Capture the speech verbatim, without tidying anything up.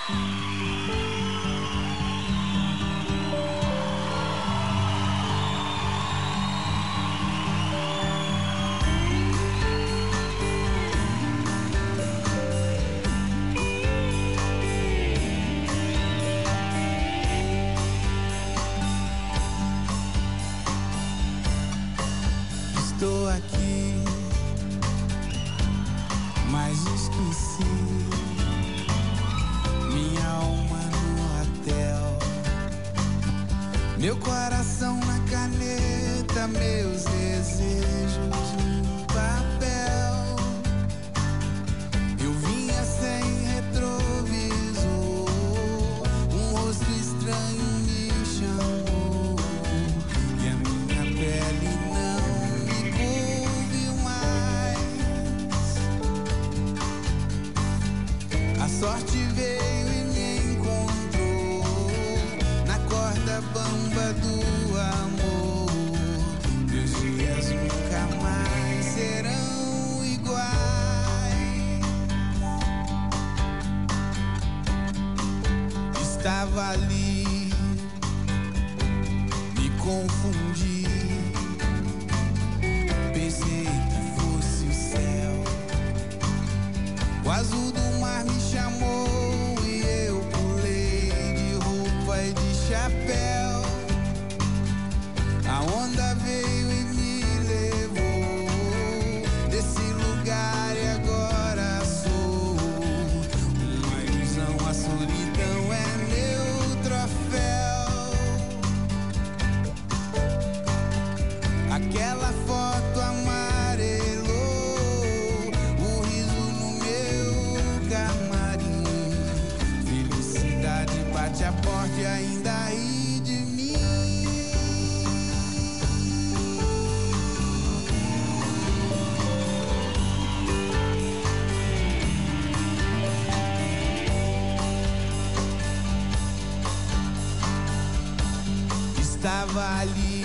Estou aqui, mas esqueci minha alma no hotel, meu coração na caneta, meus desejos no papel. Eu vinha sem retrovisor, um rosto estranho me chamou e a minha pele não me coube mais. A sorte veio e me encontrou na corda bamba do amor. Meus dias nunca mais serão iguais. Estava ali, me confundi, pensei que fosse o céu. O azul do mar me chamou e eu pulei de roupa e de chapéu. A onda veio e me levou desse lugar e agora sou uma ilusão. A solidão é meu troféu. Aquela foto amarelou o riso no meu camarim. Felicidade bate a porta e ainda ri de mim. Estava ali,